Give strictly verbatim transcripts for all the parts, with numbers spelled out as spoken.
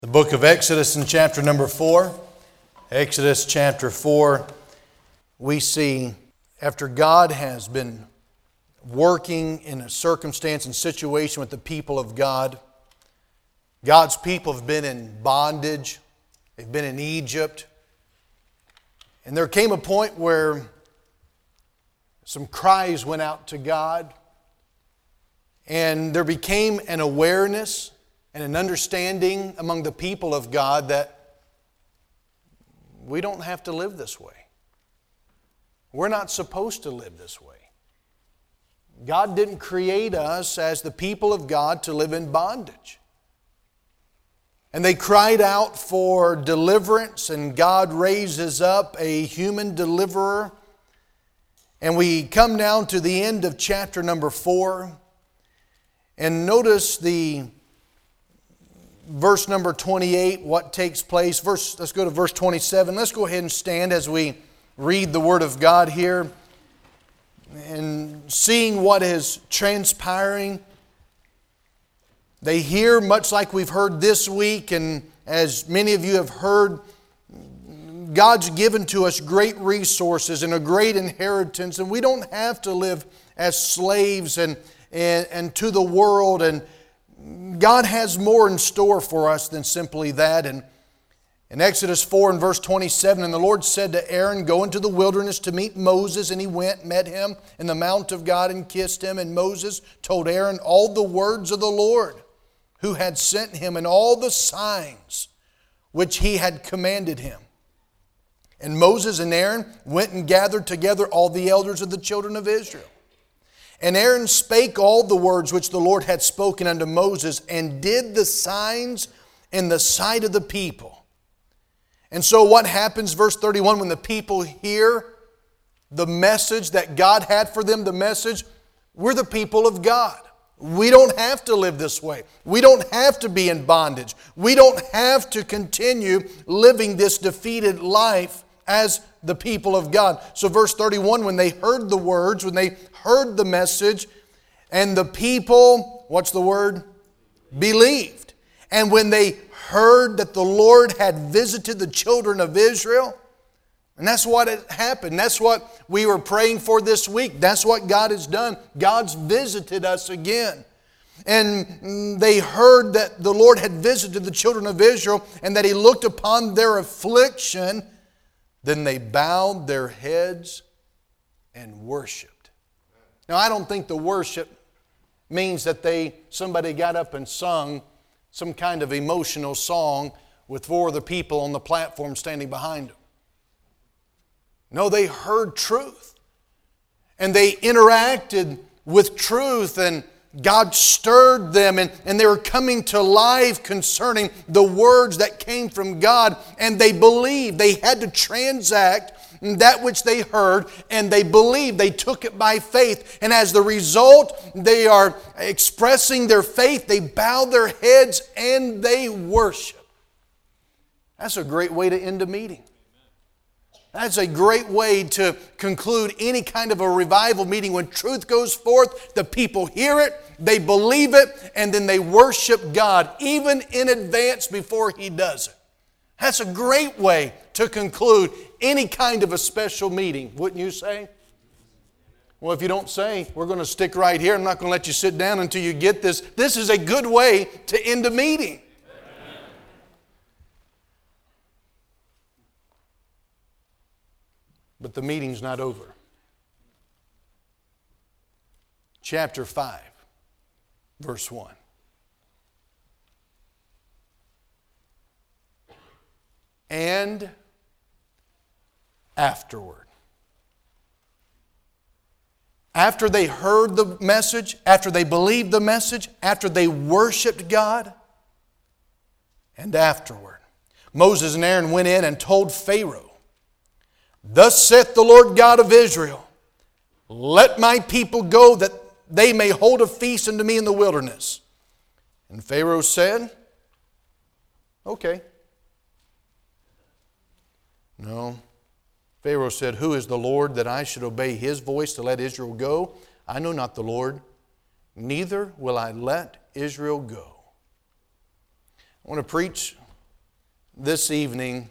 The book of Exodus in chapter number four. Exodus chapter four, we see after God has been working in a circumstance and situation with the people of God, God's people have been in bondage, they've been in Egypt, and there came a point where some cries went out to God, and there became an awareness and an understanding among the people of God that we don't have to live this way. We're not supposed to live this way. God didn't create us as the people of God to live in bondage. And they cried out for deliverance, and God raises up a human deliverer. And we come down to the end of chapter number four, and notice the verse number twenty-eight, what takes place. Verse, let's go to verse twenty-seven. Let's go ahead and stand as we read the Word of God here and seeing what is transpiring. They hear, much like we've heard this week, and as many of you have heard, God's given to us great resources and a great inheritance, and we don't have to live as slaves and, and, and to the world, and God has more in store for us than simply that. And in Exodus four and verse twenty-seven, and the Lord said to Aaron, "Go into the wilderness to meet Moses." And he went, met him in the mount of God, and kissed him. And Moses told Aaron all the words of the Lord who had sent him, and all the signs which he had commanded him. And Moses and Aaron went and gathered together all the elders of the children of Israel. And Aaron spake all the words which the Lord had spoken unto Moses, and did the signs in the sight of the people. And so what happens, verse thirty-one, when the people hear the message that God had for them, the message, we're the people of God. We don't have to live this way. We don't have to be in bondage. We don't have to continue living this defeated life as the people of God. So verse thirty-one, when they heard the words, when they heard the message, and the people, what's the word? Believed. And when they heard that the Lord had visited the children of Israel, and that's what had happened. That's what we were praying for this week. That's what God has done. God's visited us again. And they heard that the Lord had visited the children of Israel, and that He looked upon their affliction. Then they bowed their heads and worshiped. Now, I don't think the worship means that they somebody got up and sung some kind of emotional song with four other people on the platform standing behind them. No, they heard truth. And they interacted with truth, and God stirred them, and, and they were coming to life concerning the words that came from God, and they believed. They had to transact that which they heard, and they believed. They took it by faith, and as the result, they are expressing their faith. They bow their heads and they worship. That's a great way to end a meeting. That's a great way to conclude any kind of a revival meeting. When truth goes forth, the people hear it, they believe it, and then they worship God, even in advance before He does it. That's a great way to conclude any kind of a special meeting, wouldn't you say? Well, if you don't say, we're going to stick right here. I'm not going to let you sit down until you get this. This is a good way to end a meeting. But the meeting's not over. Chapter five, verse one. And afterward. After they heard the message, after they believed the message, after they worshiped God, and afterward, Moses and Aaron went in and told Pharaoh, "Thus saith the Lord God of Israel, let my people go, that they may hold a feast unto me in the wilderness." And Pharaoh said, "Okay." No. Pharaoh said, "Who is the Lord that I should obey His voice to let Israel go? I know not the Lord, neither will I let Israel go." I want to preach this evening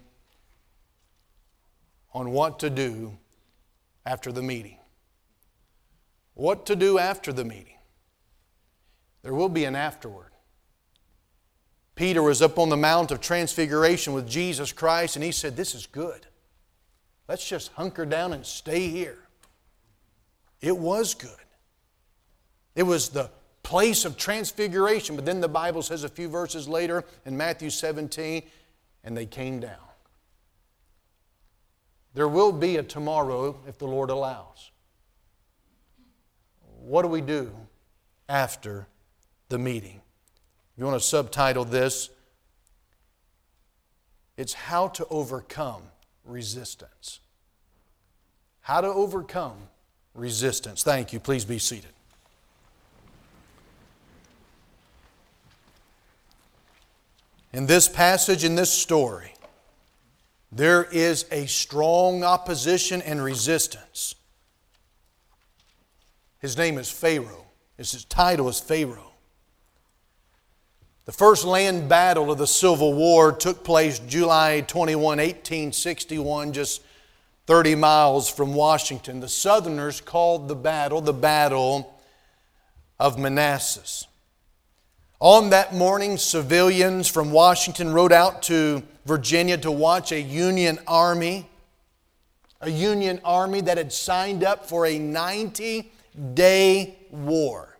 on what to do after the meeting. What to do after the meeting. There will be an afterward. Peter was up on the Mount of Transfiguration with Jesus Christ, and he said, "This is good. Let's just hunker down and stay here." It was good. It was the place of transfiguration. But then the Bible says a few verses later in Matthew seventeen, and they came down. There will be a tomorrow if the Lord allows. What do we do after the meeting? If you want to subtitle this, it's How to Overcome Resistance. How to overcome resistance. Thank you. Please be seated. In this passage, in this story, there is a strong opposition and resistance. His name is Pharaoh. His title is Pharaoh. The first land battle of the Civil War took place July twenty-first, eighteen sixty-one, just thirty miles from Washington. The Southerners called the battle the Battle of Manassas. On that morning, civilians from Washington rode out to Virginia to watch a Union army, a Union army that had signed up for a ninety-day war.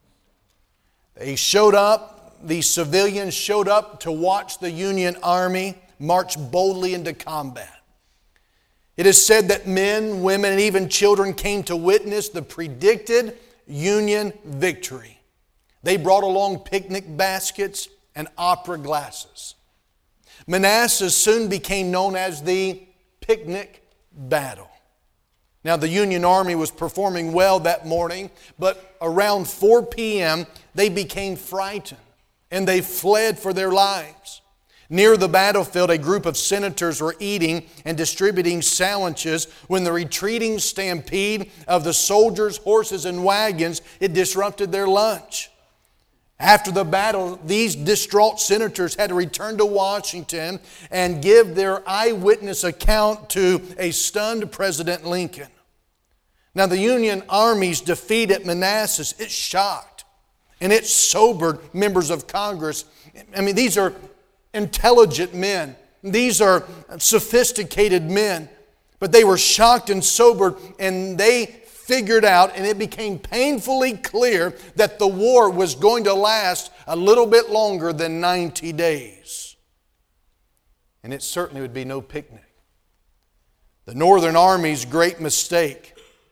They showed up. The civilians showed up to watch the Union Army march boldly into combat. It is said that men, women, and even children came to witness the predicted Union victory. They brought along picnic baskets and opera glasses. Manassas soon became known as the Picnic Battle. Now, the Union Army was performing well that morning, but around four p.m., they became frightened. And they fled for their lives. Near the battlefield, a group of senators were eating and distributing sandwiches when the retreating stampede of the soldiers, horses, and wagons, it disrupted their lunch. After the battle, these distraught senators had to return to Washington and give their eyewitness account to a stunned President Lincoln. Now, the Union Army's defeat at Manassas, it shocked. And it sobered members of Congress. I mean, these are intelligent men. These are sophisticated men. But they were shocked and sobered, and they figured out, and it became painfully clear that the war was going to last a little bit longer than ninety days. And it certainly would be no picnic. The Northern Army's great mistake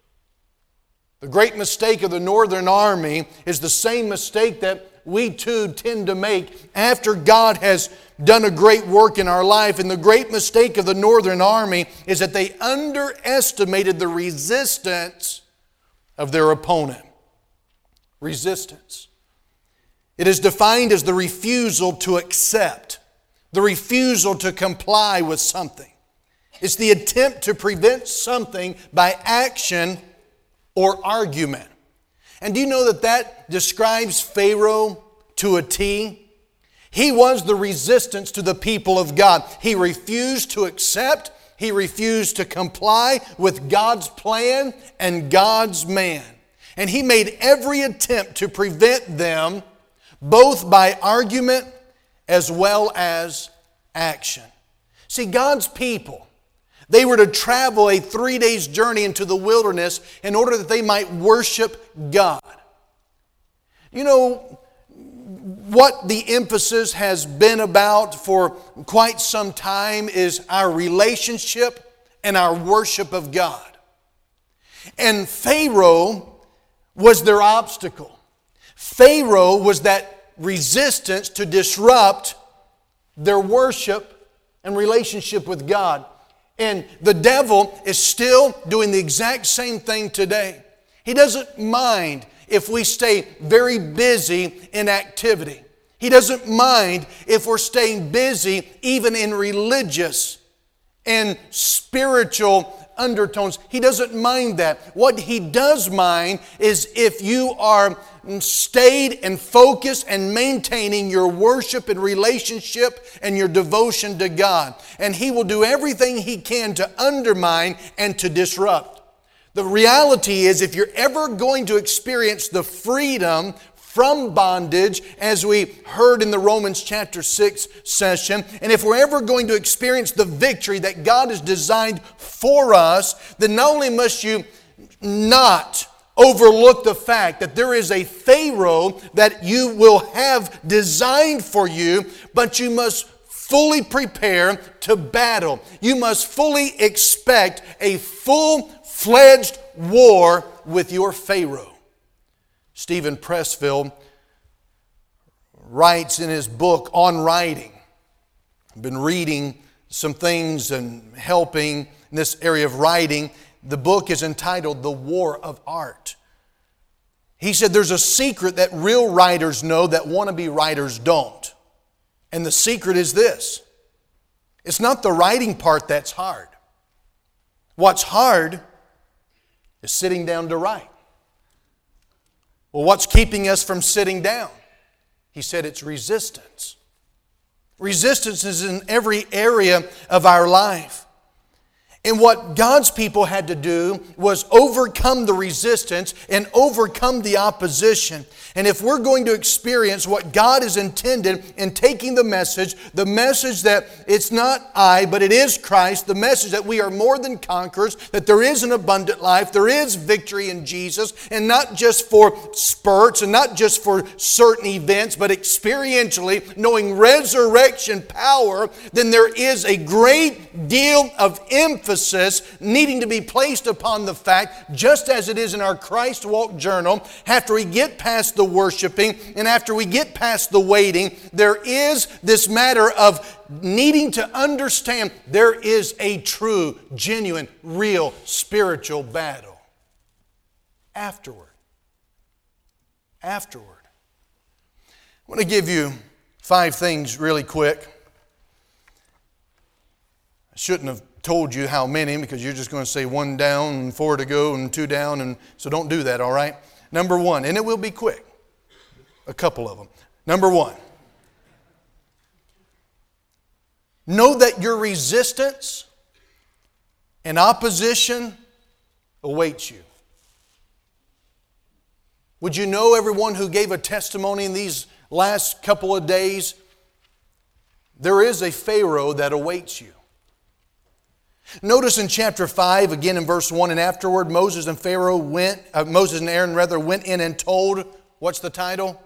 The great mistake of the Northern Army is the same mistake that we too tend to make after God has done a great work in our life. And the great mistake of the Northern Army is that they underestimated the resistance of their opponent. Resistance. It is defined as the refusal to accept, the refusal to comply with something. It's the attempt to prevent something by action or argument. And do you know that that describes Pharaoh to a T? He was the resistance to the people of God. He refused to accept, he refused to comply with God's plan and God's man. And he made every attempt to prevent them, both by argument as well as action. See, God's people, they were to travel a three days journey into the wilderness in order that they might worship God. You know, what the emphasis has been about for quite some time is our relationship and our worship of God. And Pharaoh was their obstacle. Pharaoh was that resistance to disrupt their worship and relationship with God. And the devil is still doing the exact same thing today. He doesn't mind if we stay very busy in activity. He doesn't mind if we're staying busy even in religious and spiritual undertones. He doesn't mind that. What He does mind is if you are stayed and focused and maintaining your worship and relationship and your devotion to God. And He will do everything He can to undermine and to disrupt. The reality is, if you're ever going to experience the freedom from bondage, as we heard in the Romans chapter six session, and if we're ever going to experience the victory that God has designed for us, then not only must you not overlook the fact that there is a Pharaoh that you will have designed for you, but you must fully prepare to battle. You must fully expect a full-fledged war with your Pharaoh. Stephen Pressfield writes in his book on writing. I've been reading some things and helping in this area of writing. The book is entitled The War of Art. He said there's a secret that real writers know that wannabe writers don't. And the secret is this. It's not the writing part that's hard. What's hard is sitting down to write. Well, what's keeping us from sitting down? He said it's resistance. Resistance is in every area of our life. And what God's people had to do was overcome the resistance and overcome the opposition. And if we're going to experience what God has intended in taking the message, the message that it's not I, but it is Christ, the message that we are more than conquerors, that there is an abundant life, there is victory in Jesus, and not just for spurts and not just for certain events, but experientially, knowing resurrection power, then there is a great deal of emphasis needing to be placed upon the fact, just as it is in our Christ Walk Journal, after we get past the worshiping and after we get past the waiting, there is this matter of needing to understand there is a true, genuine, real spiritual battle. Afterward. Afterward. I want to give you five things really quick. I shouldn't have told you how many, because you're just going to say one down and four to go and two down, and so don't do that, all right? Number one, and it will be quick. A couple of them. Number one, know that your resistance and opposition awaits you. Would you know, everyone who gave a testimony in these last couple of days, there is a Pharaoh that awaits you. Notice in chapter five, again in verse one, and afterward Moses and Pharaoh went, uh, Moses and Aaron rather went in and told, what's the title?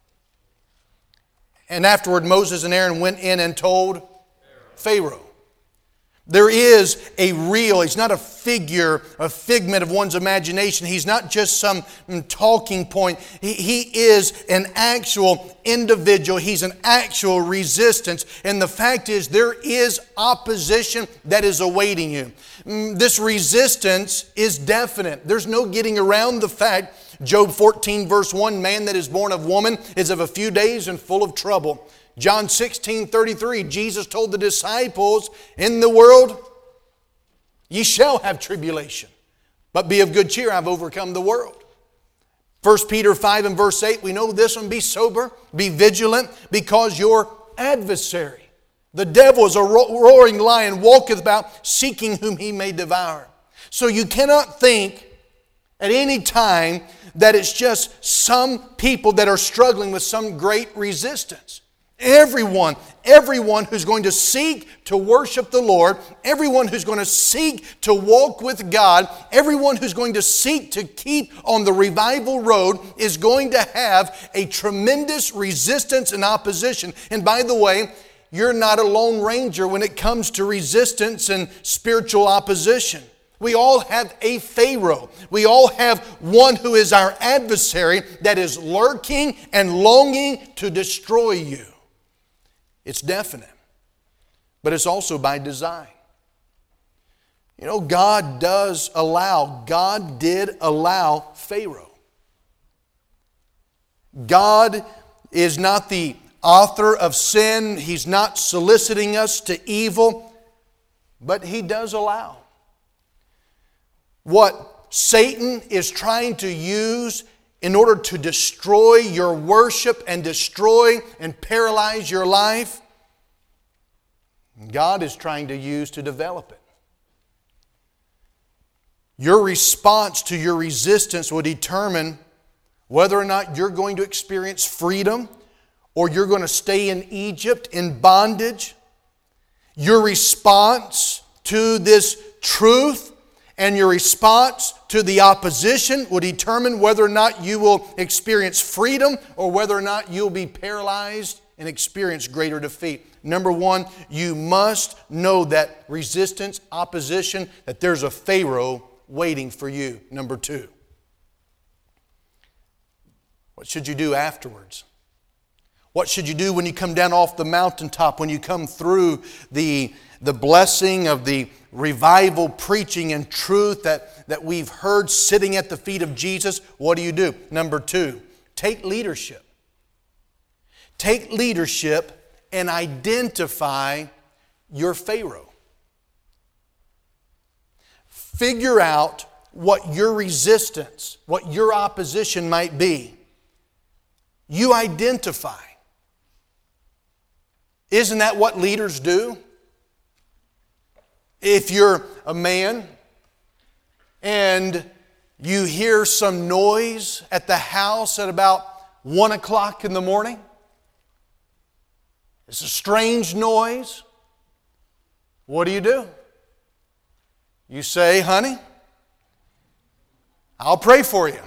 And afterward Moses and Aaron went in and told Pharaoh. Pharaoh. There is a real, he's not a figure, a figment of one's imagination. He's not just some talking point. He, he is an actual individual. He's an actual resistance. And the fact is, there is opposition that is awaiting you. This resistance is definite. There's no getting around the fact. Job fourteen verse one, man that is born of woman is of a few days and full of trouble. John sixteen thirty-three, Jesus told the disciples, in the world ye shall have tribulation, but be of good cheer, I've overcome the world. First Peter five and verse eight, we know this one, be sober, be vigilant, because your adversary, the devil, is a roaring lion, walketh about, seeking whom he may devour. So you cannot think at any time that it's just some people that are struggling with some great resistance. Everyone, everyone who's going to seek to worship the Lord, everyone who's going to seek to walk with God, everyone who's going to seek to keep on the revival road is going to have a tremendous resistance and opposition. And by the way, you're not a lone ranger when it comes to resistance and spiritual opposition. We all have a Pharaoh. We all have one who is our adversary that is lurking and longing to destroy you. It's definite, but it's also by design. You know, God does allow, God did allow Pharaoh. God is not the author of sin. He's not soliciting us to evil, but He does allow. what Satan is trying to use in order to destroy your worship and destroy and paralyze your life, God is trying to use to develop it. Your response to your resistance will determine whether or not you're going to experience freedom or you're going to stay in Egypt in bondage. Your response to this truth and your response to the opposition will determine whether or not you will experience freedom or whether or not you'll be paralyzed and experience greater defeat. Number one, you must know that resistance, opposition, that there's a Pharaoh waiting for you. Number two, what should you do afterwards? What should you do when you come down off the mountaintop, when you come through the, the blessing of the revival preaching and truth that, that we've heard sitting at the feet of Jesus? What do you do? Number two, take leadership. Take leadership and identify your Pharaoh. Figure out what your resistance, what your opposition might be. You identify. Isn't that what leaders do? If you're a man and you hear some noise at the house at about one o'clock in the morning, it's a strange noise, what do you do? You say, honey, I'll pray for you.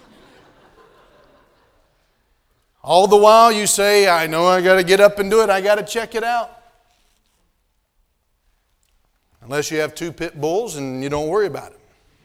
All the while you say, I know I got to get up and do it. I got to check it out. Unless you have two pit bulls and you don't worry about it.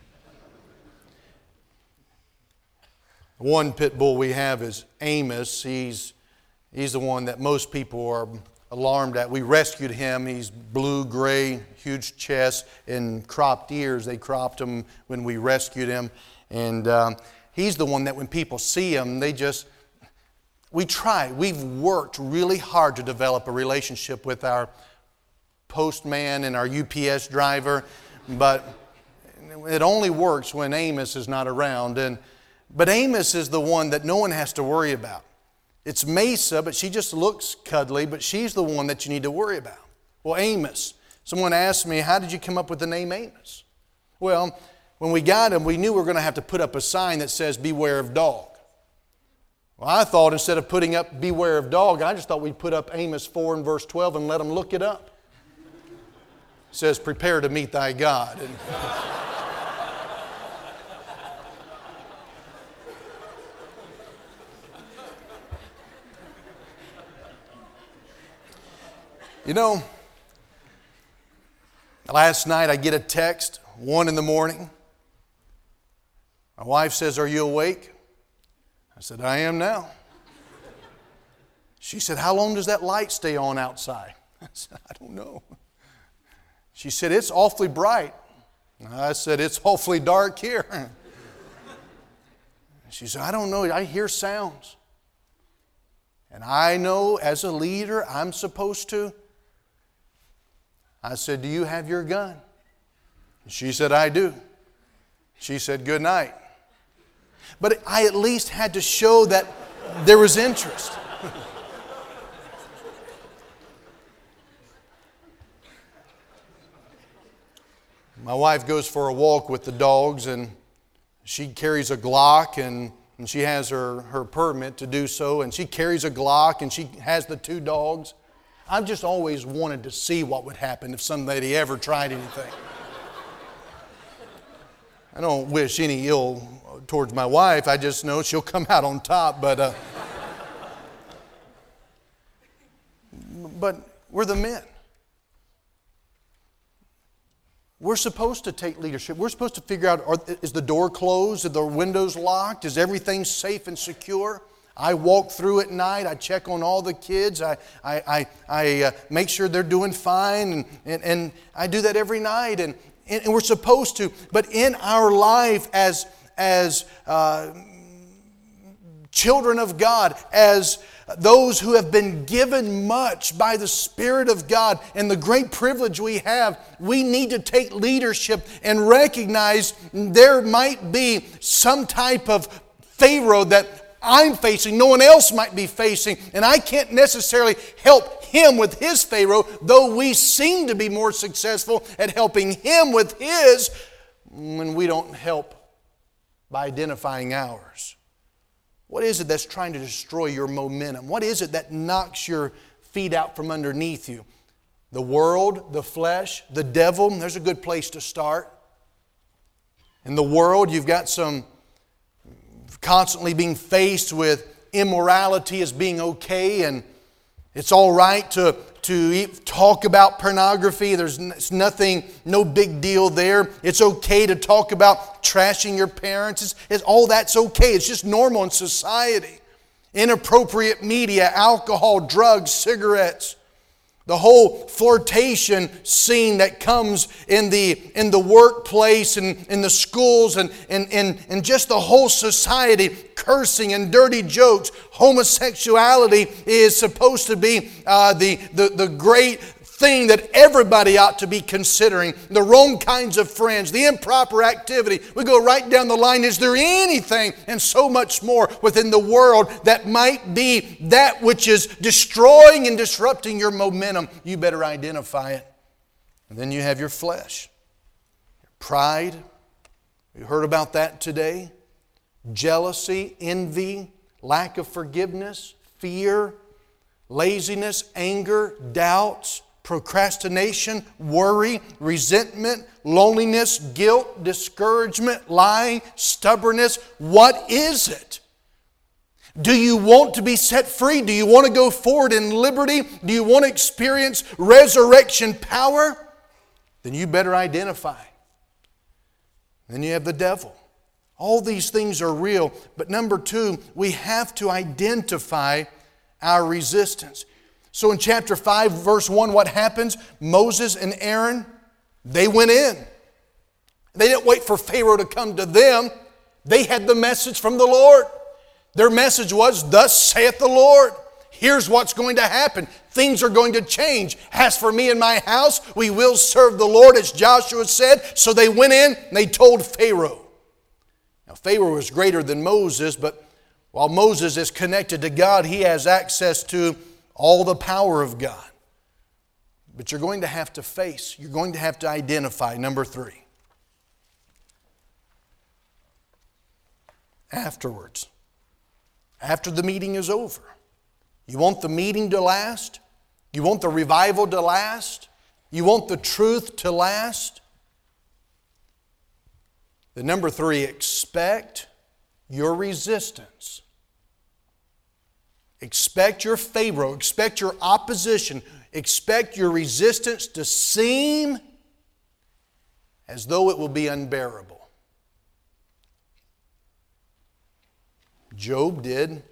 One pit bull we have is Amos. He's, he's the one that most people are alarmed at. We rescued him. He's blue, gray, huge chest, and cropped ears. They cropped him when we rescued him. And um, he's the one that when people see him, they just... We try. We've worked really hard to develop a relationship with our postman and our U P S driver, but it only works when Amos is not around. And but Amos is the one that no one has to worry about. It's Mesa, but she just looks cuddly, but she's the one that you need to worry about. Well, Amos. Someone asked me, how did you come up with the name Amos? Well, when we got him, we knew we were going to have to put up a sign that says, beware of dog. Well, I thought instead of putting up beware of dog, I just thought we'd put up Amos four and verse twelve and let them look it up. It says, prepare to meet thy God. And you know, last night I get a text, one in the morning. My wife says, are you awake? I said, I am now. She said, how long does that light stay on outside? I said, I don't know. She said, it's awfully bright. I said, it's awfully dark here. She said, I don't know. I hear sounds. And I know as a leader, I'm supposed to. I said, do you have your gun? She said, I do. She said, good night. But I at least had to show that there was interest. My wife goes for a walk with the dogs, and she carries a Glock, and, and she has her, her permit to do so, and she carries a Glock, and she has the two dogs. I've just always wanted to see what would happen if somebody ever tried anything. I don't wish any ill towards my wife. I just know she'll come out on top. But, uh, but we're the men. We're supposed to take leadership. We're supposed to figure out, are, is the door closed? Are the windows locked? Is everything safe and secure? I walk through at night. I check on all the kids. I, I, I, I uh, make sure they're doing fine. And, and, and I do that every night. And, and we're supposed to. But in our life as, as uh, children of God, as those who have been given much by the Spirit of God and the great privilege we have, we need to take leadership and recognize there might be some type of Pharaoh that I'm facing, no one else might be facing, and I can't necessarily help him with his Pharaoh, though we seem to be more successful at helping him with his when we don't help by identifying ours. What is it that's trying to destroy your momentum? What is it that knocks your feet out from underneath you? The world, the flesh, the devil. There's a good place to start. In the world, you've got some constantly being faced with immorality as being okay, and it's all right to, to talk about pornography. There's nothing, no big deal there. It's okay to talk about trashing your parents. It's, it's, all that's okay. It's just normal in society. Inappropriate media, alcohol, drugs, cigarettes. The whole flirtation scene that comes in the, in the workplace and in the schools and, and, and, and just the whole society, cursing and dirty jokes. Homosexuality is supposed to be uh, the, the, the great thing that everybody ought to be considering. The wrong kinds of friends, the improper activity. We go right down the line. Is there anything and so much more within the world that might be that which is destroying and disrupting your momentum? You better identify it. And then you have your flesh. Your pride. We heard about that today. Jealousy, envy, lack of forgiveness, fear, laziness, anger, doubts, procrastination, worry, resentment, loneliness, guilt, discouragement, lying, stubbornness. What is it? Do you want to be set free? Do you want to go forward in liberty? Do you want to experience resurrection power? Then you better identify. Then you have the devil. All these things are real. But number two, we have to identify our resistance. So in chapter five, verse one, what happens? Moses and Aaron, they went in. They didn't wait for Pharaoh to come to them. They had the message from the Lord. Their message was, thus saith the Lord. Here's what's going to happen. Things are going to change. As for me and my house, we will serve the Lord, as Joshua said. So they went in and they told Pharaoh. Now Pharaoh was greater than Moses, but while Moses is connected to God, he has access to all the power of God. But you're going to have to face, you're going to have to identify. Number three. Afterwards. After the meeting is over. You want the meeting to last? You want the revival to last? You want the truth to last? The number three, expect your resistance. Expect your Pharaoh, expect your opposition, expect your resistance to seem as though it will be unbearable. Job did.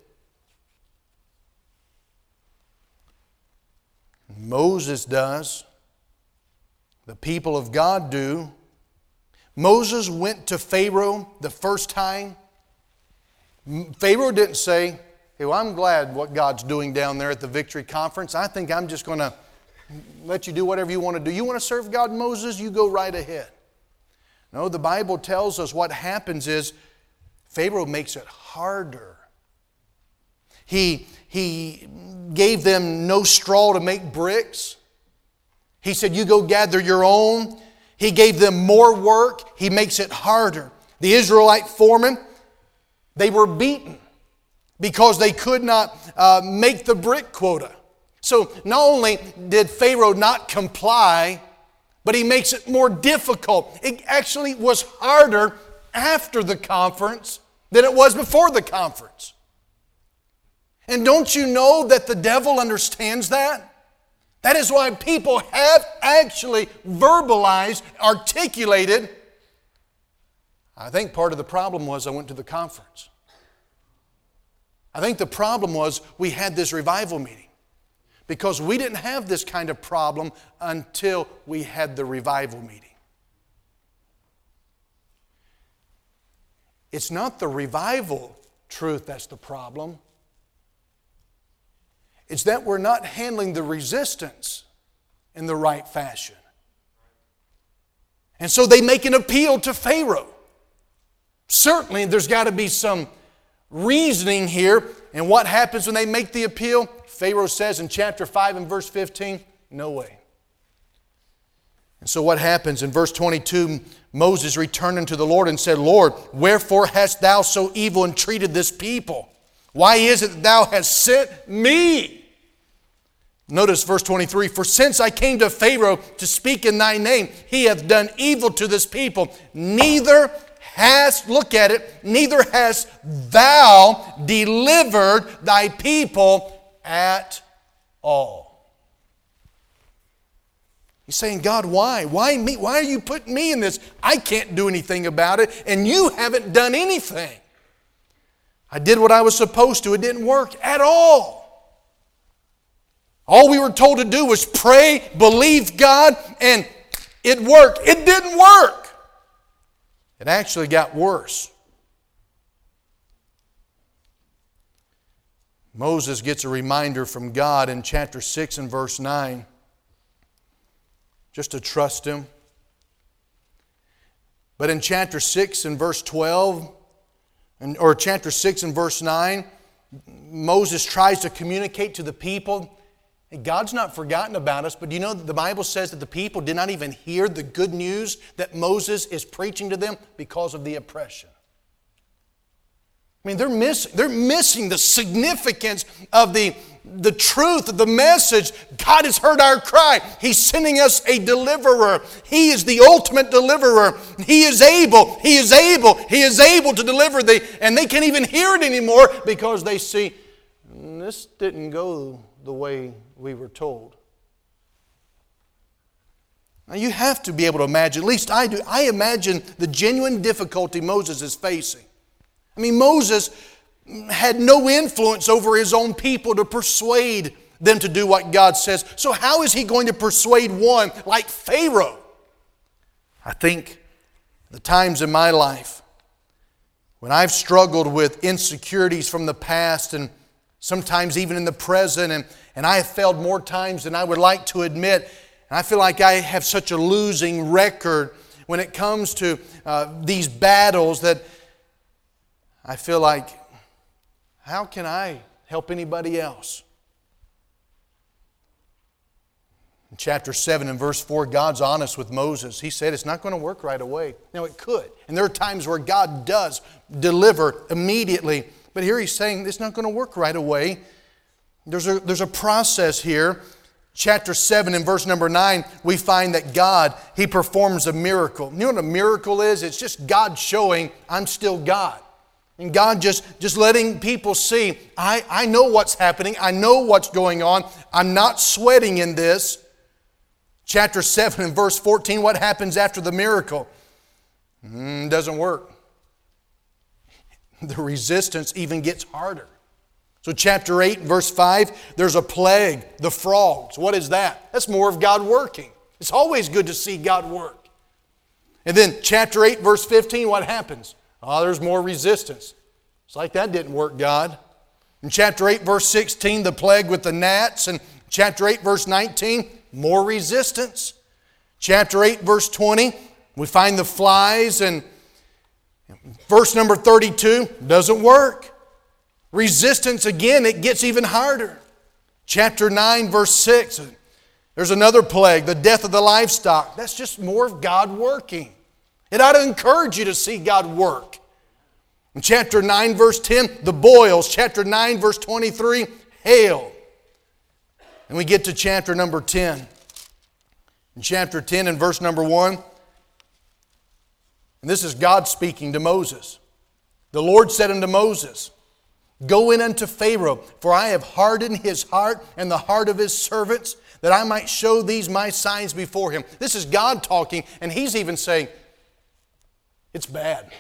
Moses does. The people of God do. Moses went to Pharaoh the first time. Pharaoh didn't say, hey, well, I'm glad what God's doing down there at the Victory Conference. I think I'm just going to let you do whatever you want to do. You want to serve God, Moses? You go right ahead. No, the Bible tells us what happens is Pharaoh makes it harder. He, he gave them no straw to make bricks. He said, you go gather your own. He gave them more work. He makes it harder. The Israelite foremen, they were beaten because they could not uh, make the brick quota. So not only did Pharaoh not comply, but he makes it more difficult. It actually was harder after the conference than it was before the conference. And don't you know that the devil understands that? That is why people have actually verbalized, articulated. I think part of the problem was I went to the conference. I think the problem was we had this revival meeting. Because we didn't have this kind of problem until we had the revival meeting. It's not the revival truth that's the problem. It's that we're not handling the resistance in the right fashion. And so they make an appeal to Pharaoh. Certainly there's got to be some reasoning here. And what happens when they make the appeal? Pharaoh says in chapter five and verse fifteen, no way. And so what happens in verse twenty-two, Moses returned unto the Lord and said, Lord, wherefore hast thou so evil entreated this people? Why is it that thou hast sent me? Notice verse twenty-three, for since I came to Pharaoh to speak in thy name, he hath done evil to this people. Neither hast, look at it, neither hast thou delivered thy people at all. He's saying, God, why? Why me? Why are you putting me in this? I can't do anything about it, and you haven't done anything. I did what I was supposed to. It didn't work at all. All we were told to do was pray, believe God, and it worked. It didn't work. It actually got worse. Moses gets a reminder from God in chapter six and verse nine just to trust Him. But in chapter six and verse twelve, or chapter six and verse nine, Moses tries to communicate to the people, hey, God's not forgotten about us, but you know that the Bible says that the people did not even hear the good news that Moses is preaching to them because of the oppression. I mean, they're missing, they're missing the significance of the, the truth of the message. God has heard our cry. He's sending us a deliverer. He is the ultimate deliverer. He is able, He is able, He is able to deliver thee. And they can't even hear it anymore because they see, this didn't go the way we were told. Now you have to be able to imagine, at least I do, I imagine the genuine difficulty Moses is facing. I mean, Moses had no influence over his own people to persuade them to do what God says. So how is he going to persuade one like Pharaoh? I think the times in my life when I've struggled with insecurities from the past and sometimes even in the present, and, and I have failed more times than I would like to admit. And I feel like I have such a losing record when it comes to uh, these battles that I feel like, how can I help anybody else? In chapter seven and verse four, God's honest with Moses. He said it's not going to work right away. Now it could. And there are times where God does deliver immediately. But here he's saying it's not going to work right away. There's a, there's a process here. Chapter seven and verse number nine, we find that God, He performs a miracle. You know what a miracle is? It's just God showing I'm still God. And God just, just letting people see, I, I know what's happening. I know what's going on. I'm not sweating in this. Chapter seven and verse fourteen, what happens after the miracle? Mm, doesn't work. The resistance even gets harder. So chapter eight, verse five, there's a plague, the frogs. What is that? That's more of God working. It's always good to see God work. And then chapter eight, verse fifteen, what happens? Oh, there's more resistance. It's like that didn't work, God. In chapter eight, verse sixteen, the plague with the gnats. And chapter eight, verse nineteen, more resistance. Chapter eight, verse twenty, we find the flies, and verse number thirty-two, doesn't work. Resistance again, it gets even harder. Chapter nine, verse six, there's another plague, the death of the livestock. That's just more of God working. It ought to encourage you to see God work. In chapter nine, verse ten, the boils. Chapter nine, verse twenty-three, hail. And we get to chapter number ten. In chapter ten and verse number one, and this is God speaking to Moses. The Lord said unto Moses, Go in unto Pharaoh, for I have hardened his heart and the heart of his servants, that I might show these my signs before him. This is God talking, and He's even saying, it's bad.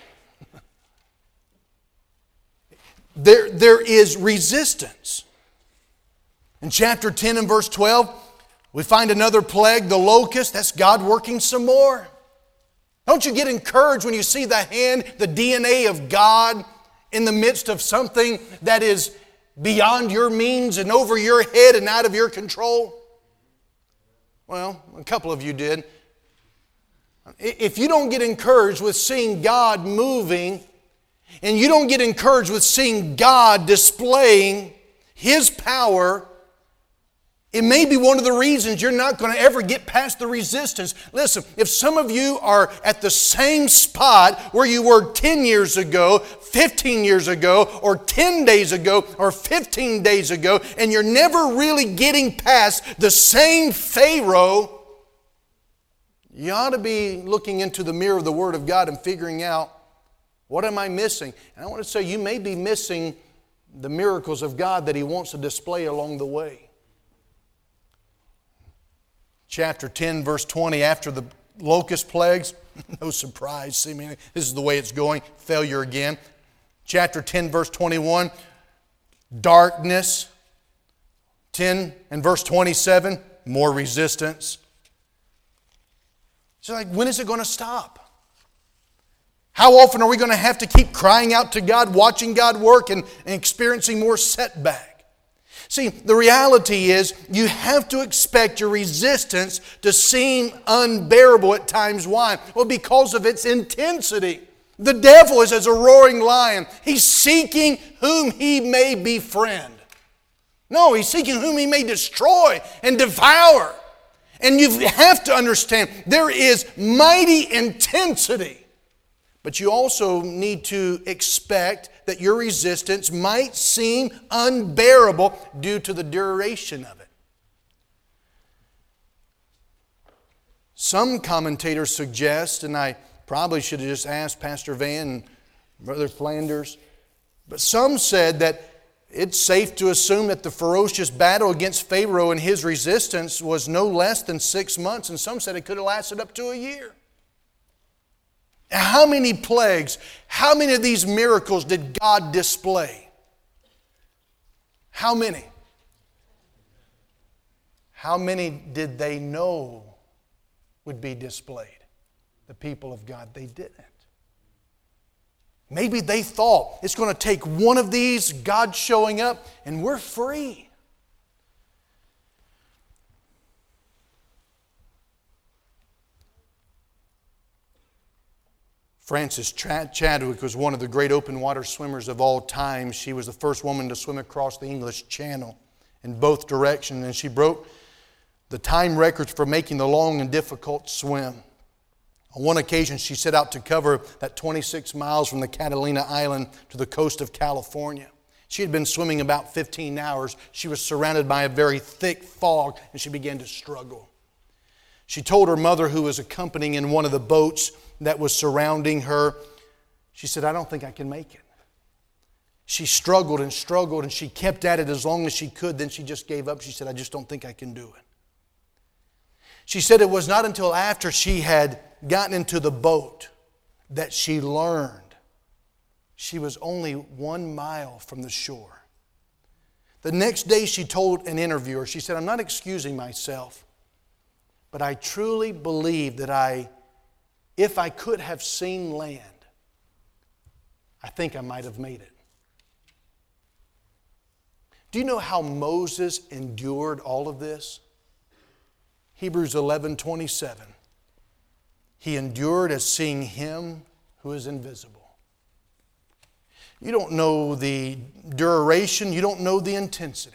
there, there is resistance. In chapter ten and verse twelve, we find another plague, the locust. That's God working some more. Don't you get encouraged when you see the hand, the D N A of God in the midst of something that is beyond your means and over your head and out of your control? Well, a couple of you did. If you don't get encouraged with seeing God moving, and you don't get encouraged with seeing God displaying His power, it may be one of the reasons you're not going to ever get past the resistance. Listen, if some of you are at the same spot where you were ten years ago, fifteen years ago, or ten days ago, or fifteen days ago, and you're never really getting past the same Pharaoh, you ought to be looking into the mirror of the Word of God and figuring out, what am I missing? And I want to say you may be missing the miracles of God that He wants to display along the way. Chapter ten, verse twenty, after the locust plagues, no surprise, seemingly, this is the way it's going, failure again. Chapter ten, verse twenty-one, darkness. ten and verse twenty-seven, more resistance. So like, when is it going to stop? How often are we going to have to keep crying out to God, watching God work, and, and experiencing more setback? See, the reality is you have to expect your resistance to seem unbearable at times. Why? Well, because of its intensity. The devil is as a roaring lion. He's seeking whom he may befriend. No, he's seeking whom he may destroy and devour. And you have to understand, there is mighty intensity. But you also need to expect that your resistance might seem unbearable due to the duration of it. Some commentators suggest, and I probably should have just asked Pastor Van and Brother Flanders, but some said that it's safe to assume that the ferocious battle against Pharaoh and his resistance was no less than six months, and some said it could have lasted up to a year. How many plagues, how many of these miracles did God display? How many? How many did they know would be displayed? The people of God, they didn't. Maybe they thought it's going to take one of these, God showing up, and we're free. Frances Chadwick was one of the great open water swimmers of all time. She was the first woman to swim across the English Channel in both directions, and she broke the time records for making the long and difficult swim. On one occasion, she set out to cover that twenty-six miles from the Catalina Island to the coast of California. She had been swimming about fifteen hours. She was surrounded by a very thick fog, and she began to struggle. She told her mother, who was accompanying in one of the boats that was surrounding her, she said, I don't think I can make it. She struggled and struggled, and she kept at it as long as she could. Then she just gave up. She said, I just don't think I can do it. She said it was not until after she had gotten into the boat that she learned she was only one mile from the shore. The next day she told an interviewer, she said, I'm not excusing myself, but I truly believe that I, if I could have seen land, I think I might have made it. Do you know how Moses endured all of this? Hebrews eleven twenty-seven. He endured as seeing Him who is invisible. You don't know the duration, you don't know the intensity.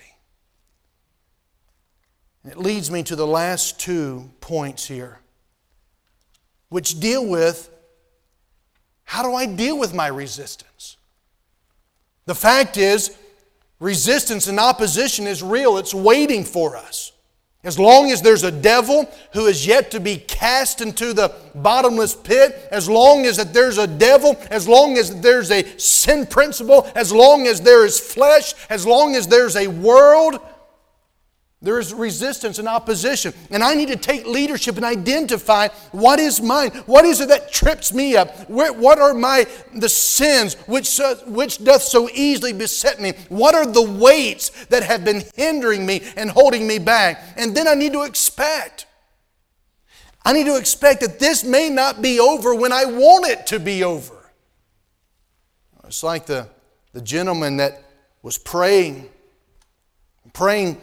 And it leads me to the last two points here, which deal with how do I deal with my resistance? The fact is, resistance and opposition is real. It's waiting for us. As long as there's a devil who is yet to be cast into the bottomless pit, as long as that there's a devil, as long as there's a sin principle, as long as there is flesh, as long as there's a world, there is resistance and opposition. And I need to take leadership and identify what is mine. What is it that trips me up? Where, what are my the sins which, uh, which doth so easily beset me? What are the weights that have been hindering me and holding me back? And then I need to expect. I need to expect that this may not be over when I want it to be over. It's like the the gentleman that was praying, praying,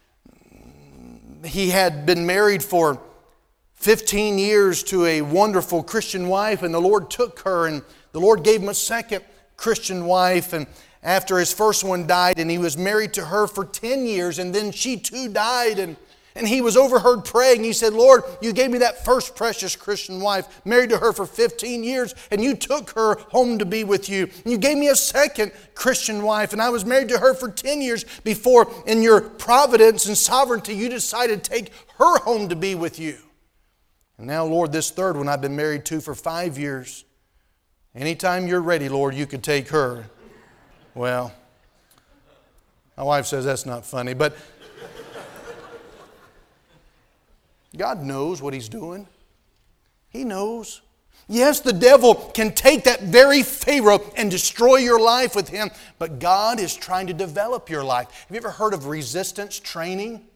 he had been married for fifteen years to a wonderful Christian wife, and the Lord took her, and the Lord gave him a second Christian wife, and after his first one died, and he was married to her for ten years, and then she too died, and, and he was overheard praying. He said, Lord, you gave me that first precious Christian wife, married to her for fifteen years, and you took her home to be with you. And you gave me a second Christian wife, and I was married to her for ten years before, in your providence and sovereignty, you decided to take her home to be with you. And now, Lord, this third one I've been married to for five years. Anytime you're ready, Lord, you could take her. Well, my wife says that's not funny, but God knows what He's doing. He knows. Yes, the devil can take that very Pharaoh and destroy your life with him, but God is trying to develop your life. Have you ever heard of resistance training?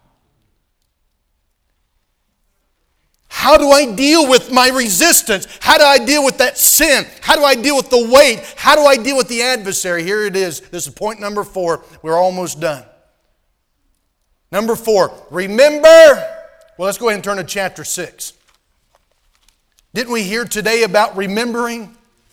How do I deal with my resistance? How do I deal with that sin? How do I deal with the weight? How do I deal with the adversary? Here it is. This is point number four. We're almost done. Number four, remember. Well, let's go ahead and turn to chapter six. Didn't we hear today about remembering?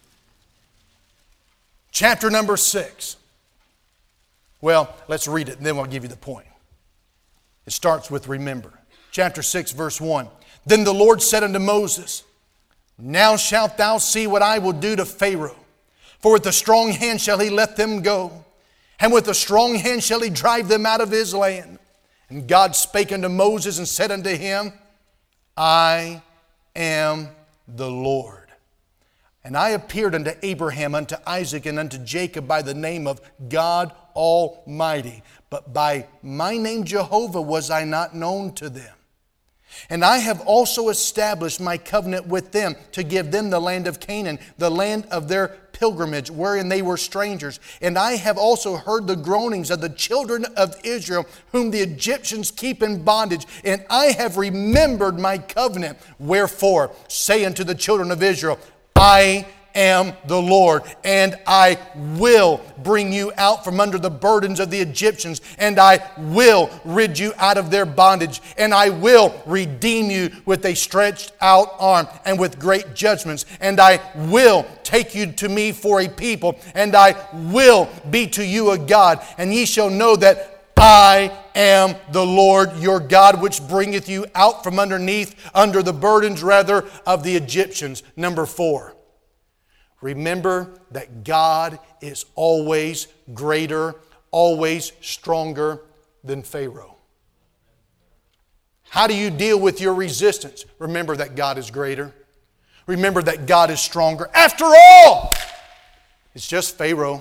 Chapter number six. Well, let's read it and then we'll give you the point. It starts with remember. Chapter six, verse one. Then the Lord said unto Moses, Now shalt thou see what I will do to Pharaoh. For with a strong hand shall he let them go, and with a strong hand shall he drive them out of his land. And God spake unto Moses and said unto him, I am the Lord. And I appeared unto Abraham, unto Isaac, and unto Jacob by the name of God Almighty. But by my name Jehovah was I not known to them. And I have also established my covenant with them to give them the land of Canaan, the land of their pilgrimage, wherein they were strangers. And I have also heard the groanings of the children of Israel, whom the Egyptians keep in bondage. And I have remembered my covenant. Wherefore, say unto the children of Israel, I am the Lord, and I will bring you out from under the burdens of the Egyptians, and I will rid you out of their bondage, and I will redeem you with a stretched out arm and with great judgments, and I will take you to me for a people, and I will be to you a God, and ye shall know that I am the Lord your God, which bringeth you out from underneath, under the burdens rather of the Egyptians. Number four. Remember that God is always greater, always stronger than Pharaoh. How do you deal with your resistance? Remember that God is greater. Remember that God is stronger. After all, it's just Pharaoh.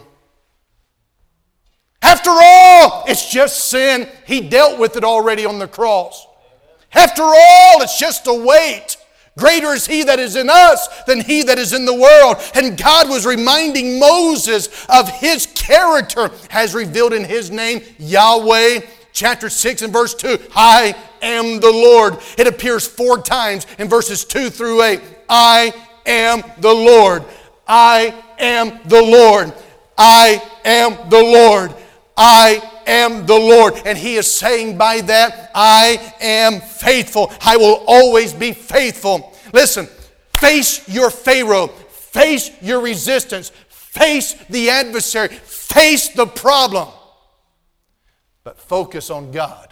After all, it's just sin. He dealt with it already on the cross. After all, it's just a weight. Greater is He that is in us than he that is in the world. And God was reminding Moses of His character as revealed in His name, Yahweh. Chapter six and verse two, I am the Lord. It appears four times in verses two through eight. I am the Lord. I am the Lord. I am the Lord. I am the Lord. And He is saying by that, I am faithful. I will always be faithful. Listen, face your Pharaoh. Face your resistance. Face the adversary. Face the problem. But focus on God.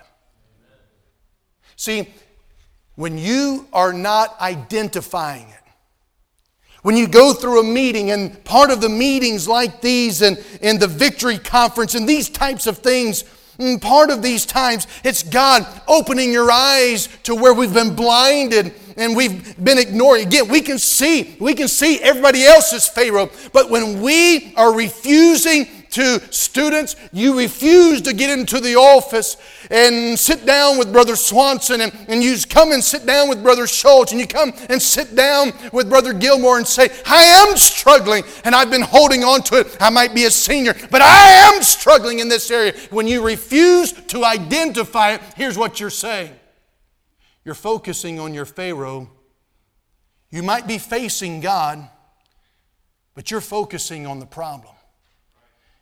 See, when you are not identifying it, when you go through a meeting, and part of the meetings like these and, and the victory conference and these types of things, and part of these times, it's God opening your eyes to where we've been blinded and we've been ignoring. Again, we can see, we can see everybody else's Pharaoh. But when we are refusing to students, you refuse to get into the office and sit down with Brother Swanson, and, and you come and sit down with Brother Schultz, and you come and sit down with Brother Gilmore and say, I am struggling and I've been holding on to it. I might be a senior, but I am struggling in this area. When you refuse to identify it, here's what you're saying. You're focusing on your Pharaoh. You might be facing God, but you're focusing on the problem.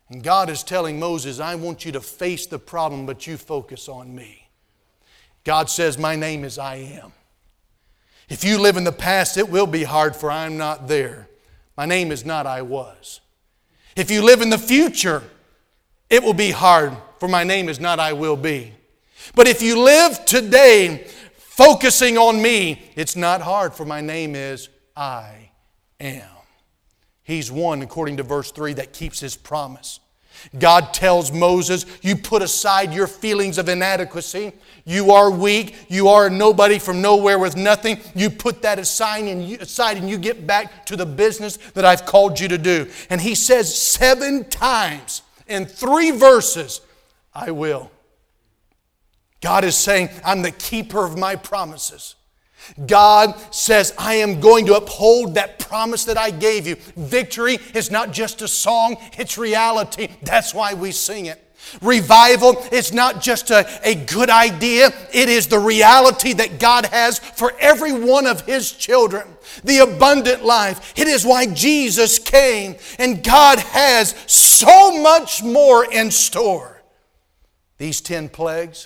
And God is telling Moses, I want you to face the problem, but you focus on me. God says, my name is I Am. If you live in the past, it will be hard, for I am not there. My name is not I Was. If you live in the future, it will be hard, for my name is not I Will Be. But if you live today focusing on me, it's not hard, for my name is I Am. He's one, according to verse three, that keeps His promise. God tells Moses, you put aside your feelings of inadequacy. You are weak. You are a nobody from nowhere with nothing. You put that aside and you, aside and you get back to the business that I've called you to do. And He says seven times in three verses, I will. God is saying, I'm the keeper of my promises. God says, I am going to uphold that promise that I gave you. Victory is not just a song, it's reality. That's why we sing it. Revival is not just a, a good idea. It is the reality that God has for every one of His children. The abundant life. It is why Jesus came. And God has so much more in store. These ten plagues,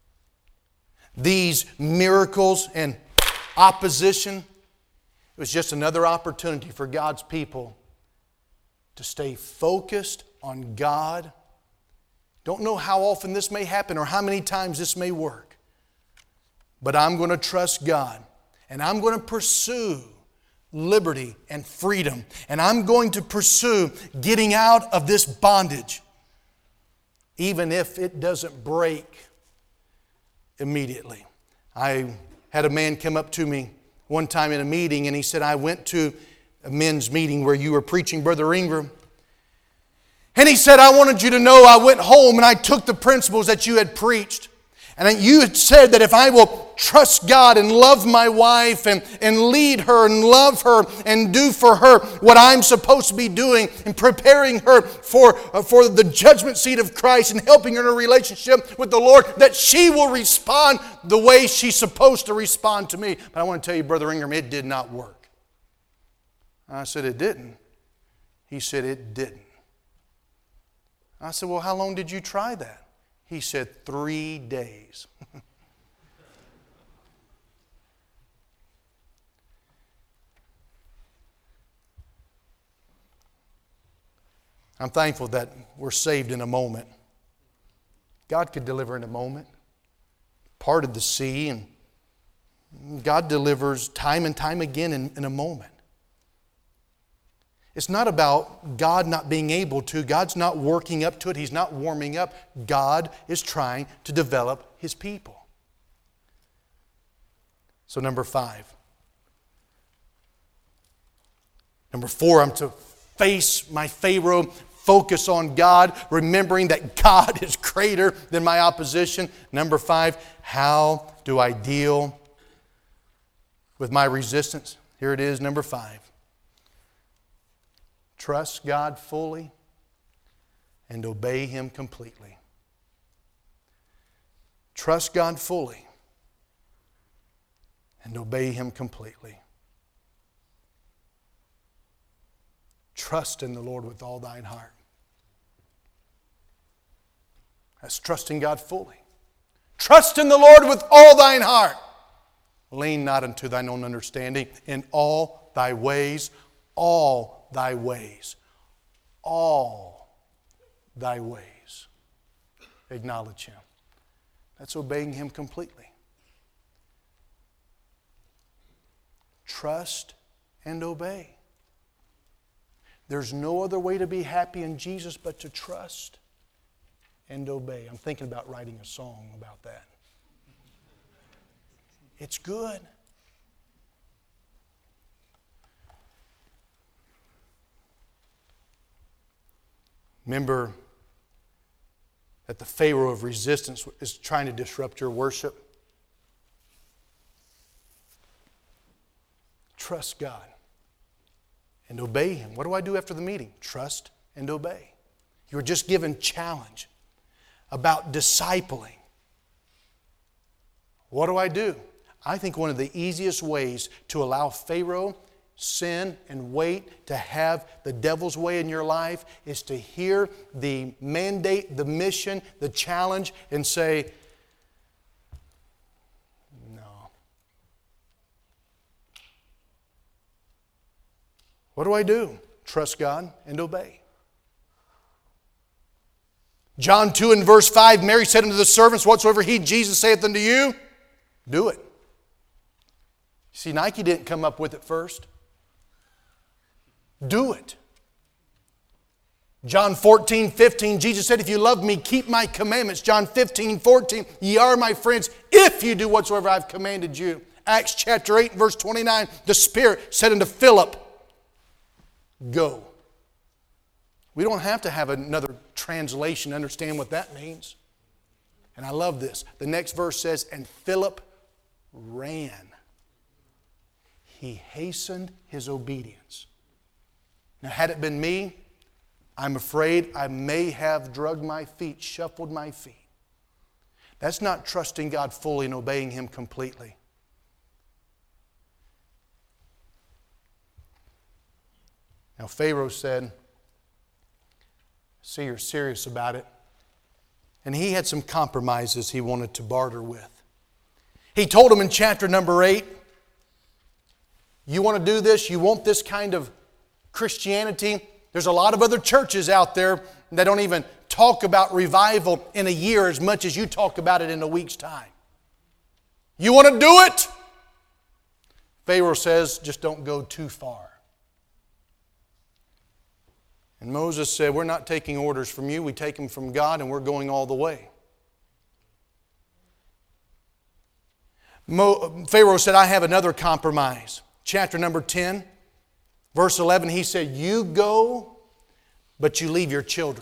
these miracles and opposition, it was just another opportunity for God's people to stay focused on God. Don't know how often this may happen or how many times this may work. But I'm going to trust God. And I'm going to pursue liberty and freedom. And I'm going to pursue getting out of this bondage. Even if it doesn't break immediately. I had a man come up to me one time in a meeting and he said, I went to a men's meeting where you were preaching, Brother Ingram. And he said, I wanted you to know I went home and I took the principles that you had preached. And you had said that if I will trust God and love my wife and, and lead her and love her and do for her what I'm supposed to be doing and preparing her for, uh, for the judgment seat of Christ and helping her in a relationship with the Lord, that she will respond the way she's supposed to respond to me. But I want to tell you, Brother Ingram, it did not work. I said, it didn't. He said, it didn't. I said, well, how long did you try that? He said, three days. I'm thankful that we're saved in a moment. God could deliver in a moment. Parted the sea, and God delivers time and time again in, in a moment. It's not about God not being able to. God's not working up to it. He's not warming up. God is trying to develop His people. So number five. Number four, I'm to face my Pharaoh, focus on God, remembering that God is greater than my opposition. Number five, how do I deal with my resistance? Here it is, number five. Trust God fully and obey Him completely. Trust God fully and obey Him completely. Trust in the Lord with all thine heart. That's trusting God fully. Trust in the Lord with all thine heart. Lean not unto thine own understanding. In all thy ways, all thy ways, all thy ways. Acknowledge Him. That's obeying Him completely. Trust and obey. There's no other way to be happy in Jesus but to trust and obey. I'm thinking about writing a song about that. It's good. Remember that the Pharaoh of resistance is trying to disrupt your worship. Trust God and obey Him. What do I do after the meeting? Trust and obey. You were just given challenge about discipling. What do I do? I think one of the easiest ways to allow Pharaoh sin and wait to have the devil's way in your life is to hear the mandate, the mission, the challenge, and say, no. What do I do? Trust God and obey. John two and verse five, Mary said unto the servants, whatsoever he, Jesus, saith unto you, do it. See, Nike didn't come up with it first. Do it. John fourteen, fifteen, Jesus said, if you love me, keep my commandments. John fifteen, fourteen, ye are my friends if you do whatsoever I've commanded you. Acts chapter eight, verse twenty-nine, the Spirit said unto Philip, go. We don't have to have another translation to understand what that means. And I love this. The next verse says, and Philip ran. He hastened his obedience. Now, had it been me, I'm afraid I may have drugged my feet, shuffled my feet. That's not trusting God fully and obeying Him completely. Now, Pharaoh said, see, you're serious about it. And he had some compromises he wanted to barter with. He told him in chapter number eight, you want to do this? You want this kind of Christianity? There's a lot of other churches out there that don't even talk about revival in a year as much as you talk about it in a week's time. You want to do it? Pharaoh says, just don't go too far. And Moses said, we're not taking orders from you. We take them from God, and we're going all the way. Mo- Pharaoh said, I have another compromise. Chapter number ten, verse eleven, he said, you go, but you leave your children.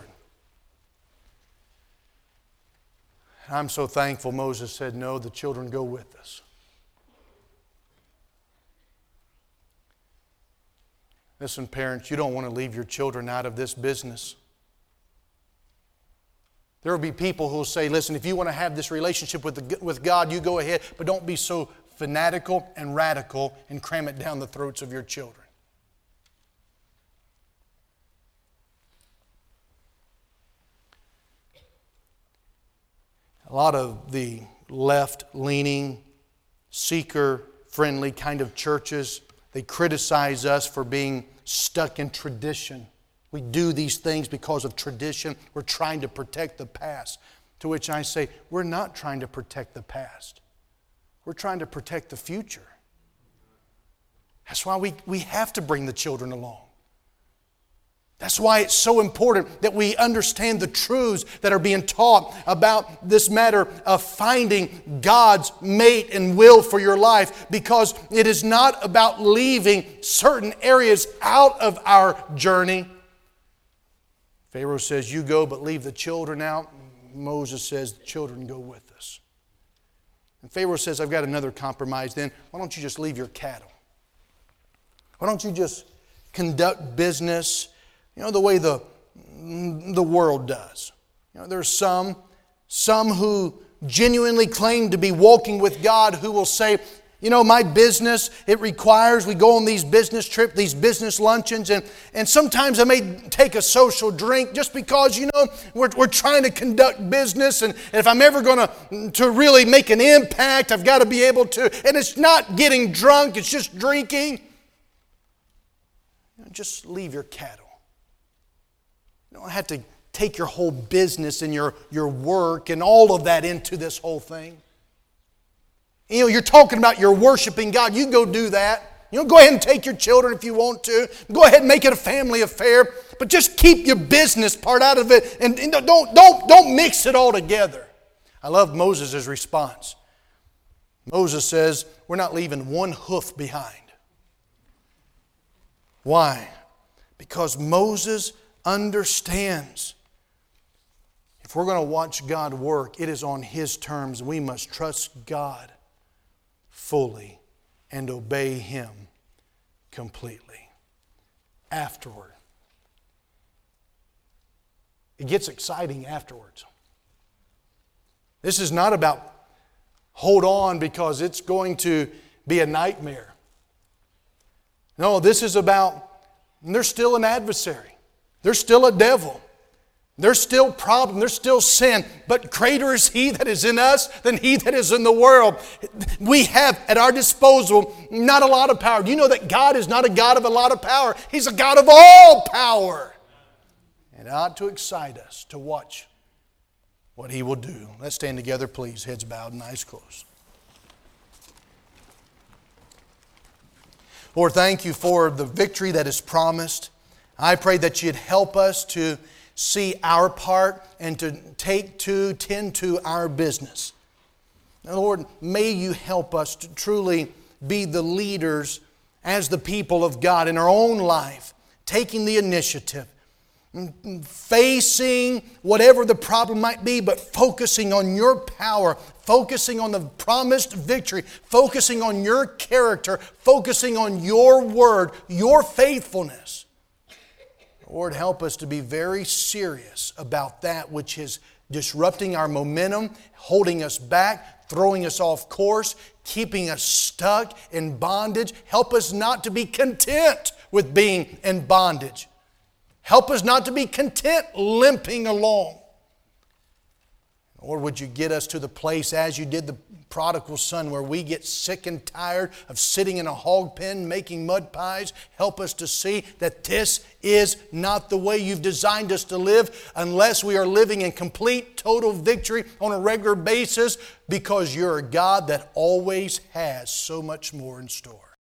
I'm so thankful Moses said, no, the children go with us. Listen, parents, you don't want to leave your children out of this business. There will be people who will say, listen, if you want to have this relationship with, the, with God, you go ahead, but don't be so fanatical and radical and cram it down the throats of your children. A lot of the left-leaning, seeker-friendly kind of churches, they criticize us for being stuck in tradition. We do these things because of tradition. We're trying to protect the past. To which I say, we're not trying to protect the past. We're trying to protect the future. That's why we, we have to bring the children along. That's why it's so important that we understand the truths that are being taught about this matter of finding God's mate and will for your life, because it is not about leaving certain areas out of our journey. Pharaoh says, you go, but leave the children out. Moses says, the children go with us. And Pharaoh says, I've got another compromise then. Why don't you just leave your cattle? Why don't you just conduct business, you know, the way the, the world does? You know, there's some, some who genuinely claim to be walking with God who will say, you know, my business, it requires, we go on these business trips, these business luncheons, and, and sometimes I may take a social drink just because, you know, we're, we're trying to conduct business, and, and if I'm ever going to to really make an impact, I've got to be able to, and it's not getting drunk, it's just drinking. You know, just leave your cattle. You don't have to take your whole business and your, your work and all of that into this whole thing. You know, you're talking about you're worshiping God. You go do that. You know, go ahead and take your children if you want to. Go ahead and make it a family affair. But just keep your business part out of it, and, and don't, don't, don't mix it all together. I love Moses' response. Moses says, we're not leaving one hoof behind. Why? Because Moses understands if we're going to watch God work, it is on His terms. We must trust God fully and obey Him completely. Afterward. It gets exciting afterwards. This is not about hold on because it's going to be a nightmare. No, this is about, there's still an adversary. There's still a devil. There's still problem. There's still sin. But greater is He that is in us than he that is in the world. We have at our disposal not a lot of power. Do you know that God is not a God of a lot of power? He's a God of all power. And it ought to excite us to watch what He will do. Let's stand together, please. Heads bowed and eyes closed. Lord, thank You for the victory that is promised. I pray that You'd help us to see our part and to take to, tend to our business. And Lord, may You help us to truly be the leaders as the people of God in our own life, taking the initiative, facing whatever the problem might be, but focusing on Your power, focusing on the promised victory, focusing on Your character, focusing on Your word, Your faithfulness. Lord, help us to be very serious about that which is disrupting our momentum, holding us back, throwing us off course, keeping us stuck in bondage. Help us not to be content with being in bondage. Help us not to be content limping along. Lord, would You get us to the place as You did the prodigal son where we get sick and tired of sitting in a hog pen making mud pies. Help us to see that this is not the way You've designed us to live unless we are living in complete, total victory on a regular basis, because You're a God that always has so much more in store.